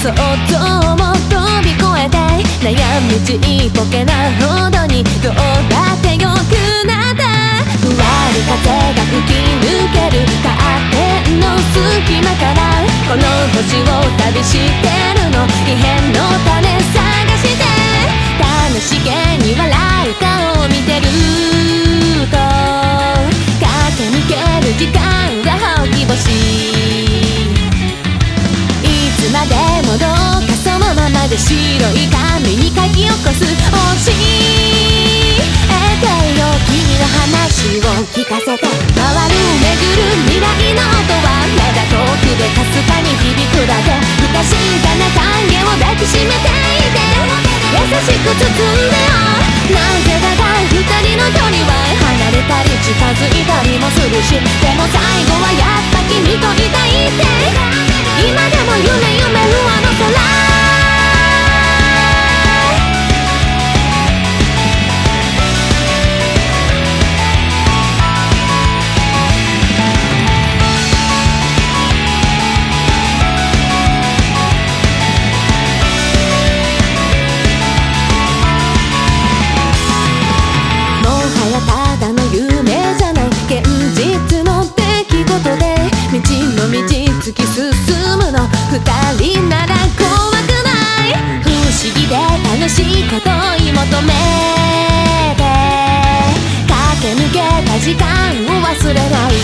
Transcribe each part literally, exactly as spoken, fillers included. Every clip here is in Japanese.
想像も飛び越えて悩むちっぽけなほどにどうだってよくなったふわり風が吹き抜けるカーテンの隙間からこの星を旅してるの異変の種探して楽しげに笑う顔を見てると駆け抜ける時間はほうき星いつまでもどうかそのままで白い紙に書き起こす教えてよ君の話を聞かせて回る巡る未来の音はまだ遠くでかすかに響くだけ不確かな影を抱きしめていて優しく包んでよなぜだか二人の距離は離れたり近づいたりもするしでも最後はやっぱ君といたいって今でも夢夢るあの空突き進むの二人なら怖くない不思議で楽しいことを追い求めて駆け抜けた時間を忘れない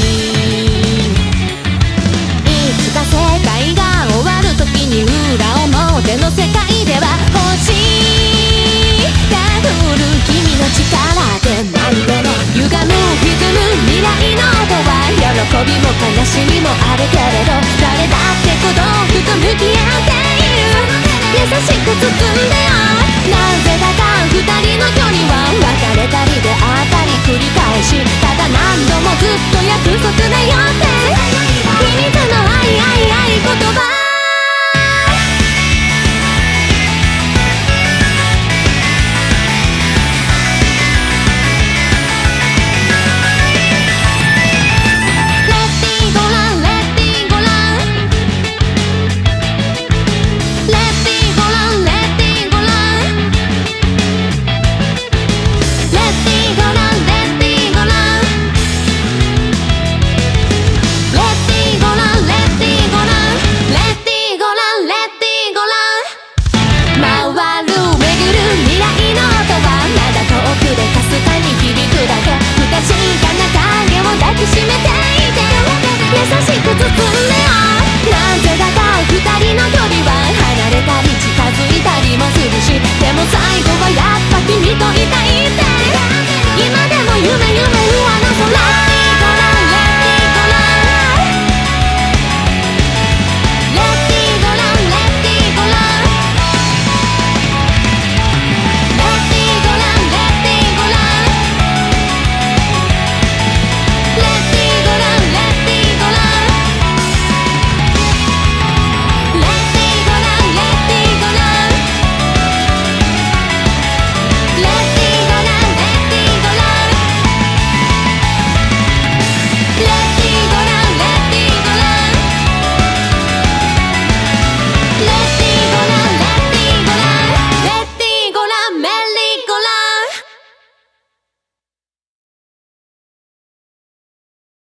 いつか世界が終わる時に裏表の世界では星が降る君の力でなんでも歪む歪む未来の音は喜びも悲しみもあるけれど誰だって孤独と向き合っている優しく包んで